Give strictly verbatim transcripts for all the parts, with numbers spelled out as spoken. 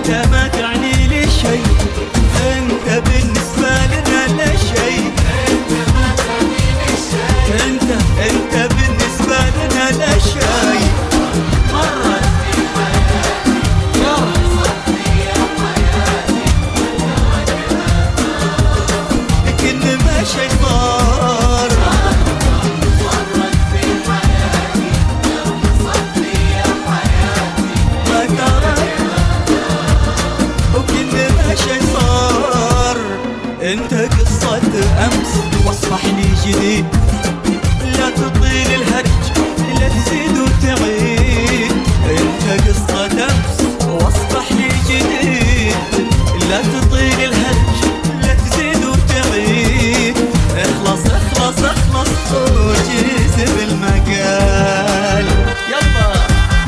انت ما تعني لي شيء، انت بالنسبة لنا لا شيء، انت ما تعني لي شيء، انت انت بالنسبة لنا لا شيء. مرة في حياتي صرتني يا حياتي، كل ما شي صار مرت في حياتي، صرتني يا حياتي ما ترك، وكل ما شي صار انت قصة امس واصبح لي جديد، لا تطيل الهرج لا تزيد وتعيد، انت قصة امس واصبح لي جديد، لا تطيل الهرج لا تزيد وتعيد، اخلص اخلص اخلص وجيز بالمقال. يلا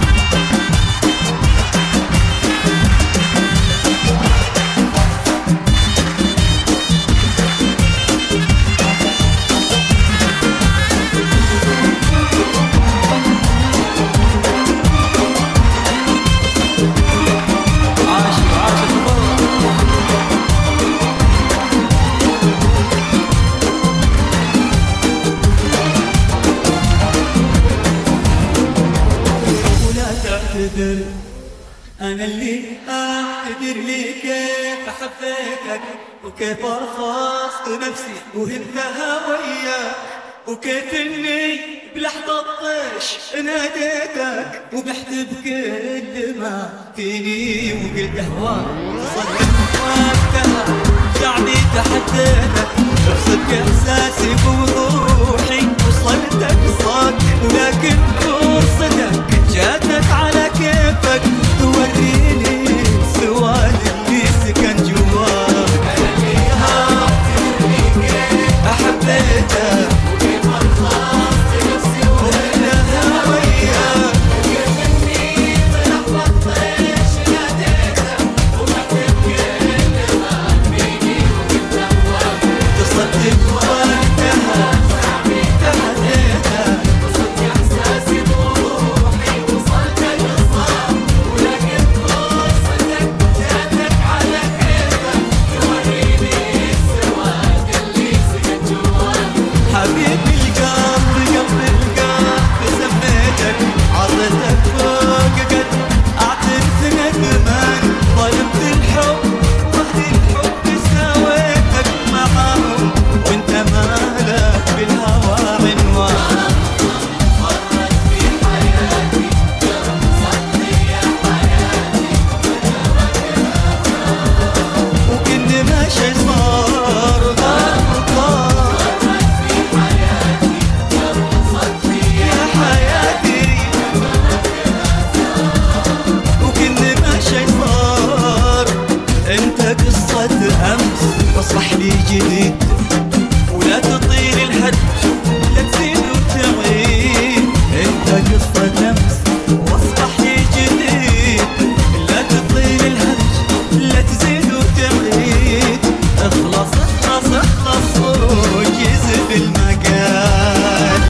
أنا اللي أقدر لي كيف أحبيتك، وكيف أرخصت نفسي وهنتها وياك، وكيف إني بلحظة طيش ناديتك، وبحت بكل ما فيني وقلت أهواك، صدق وقتها شعبي تحديتك، بصدق إحساسي بوضوحي وصلتك صاد، ولكن فرصتك جات